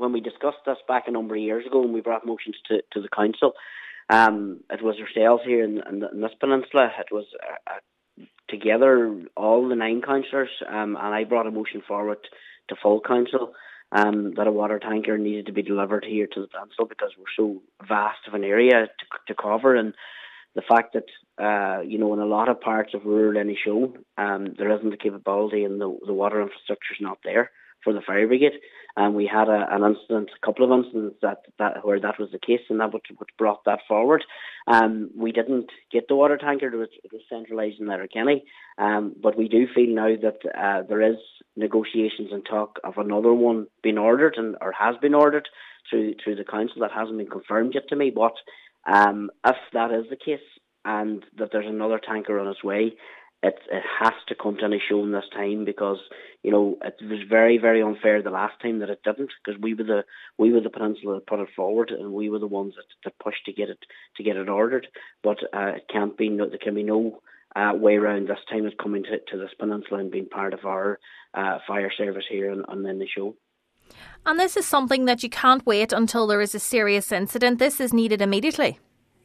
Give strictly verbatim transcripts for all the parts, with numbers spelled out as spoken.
when we discussed this back a number of years ago and we brought motions to, to the council, um, it was ourselves here in, in, in this peninsula. It was uh, together, all the nine councillors, um, and I brought a motion forward to full council um, that a water tanker needed to be delivered here to the peninsula because we're so vast of an area to, to cover, and the fact that, uh, you know, in a lot of parts of rural Inishowen, um, there isn't the capability and the, the water infrastructure is not there for the fire brigade. And we had a, an incident, a couple of incidents that, that where that was the case, and that what, what brought that forward. Um, we didn't get the water tanker, it was, it was centralised in Letterkenny, um, but we do feel now that uh, there is negotiations and talk of another one being ordered, and or has been ordered through through the council. That hasn't been confirmed yet to me, but um, if that is the case and that there's another tanker on its way, It, it has to come to Inishowen this time, because you know it was very very unfair the last time that it didn't, because we were the we were the peninsula that put it forward, and we were the ones that, that pushed to get it to get it ordered. But uh, it can't be no, there can be no uh, way around this time. It's coming to, to this peninsula and being part of our uh, fire service here on, on Inishowen. And this is something that you can't wait until there is a serious incident. This is needed immediately.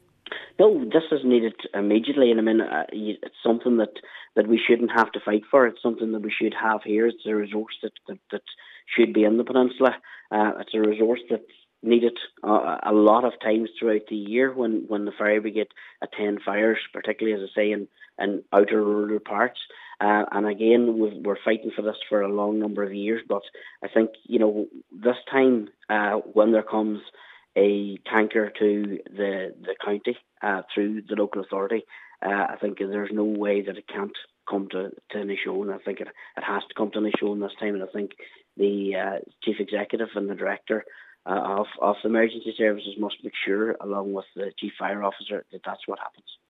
No, this is needed immediately, and I mean, uh, it's something that, that we shouldn't have to fight for. It's something that we should have here. It's a resource that, that, that should be in the peninsula. Uh, it's a resource that's needed uh, a lot of times throughout the year when, when the fire brigade attend fires, particularly, as I say, in, in outer rural parts. Uh, and again, we've, we're fighting for this for a long number of years, but I think, you know, this time uh, when there comes a tanker to the the county uh, through the local authority, uh, I think there's no way that it can't come to, to Inishowen. I think it, it has to come to Inishowen this time, and I think the uh, chief executive and the director uh, of, of the emergency services must make sure, along with the chief fire officer, that that's what happens.